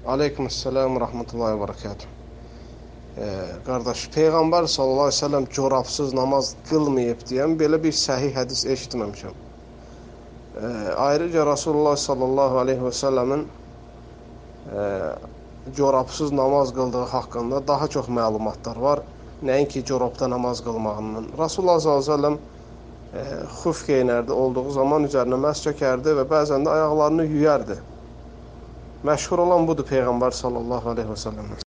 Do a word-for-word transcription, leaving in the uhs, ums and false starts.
Aleykümselam və rahmetullahi və barakatuh. Ee, qardaş, Peyğəmbər sallallahu əleyhi və səlləm corabsız namaz qılmayıb deyən belə bir səhih hədis eşitməmişəm. Ee, ayrıca Rasulullah sallallahu əleyhi və səlləmin e, corabsız namaz qıldığı haqqında daha çox məlumatlar var. Nəinki corabda namaz qılmağından. Rasulullah sallallahu əleyhi və səlləm e, xuf geyinərdi, olduğu zaman üzərinə məs çəkərdi və bəzən də ayaqlarını yüyərdi. Məşhur olan budur Peyğəmbər sallallahu əleyhi və səlləmdən.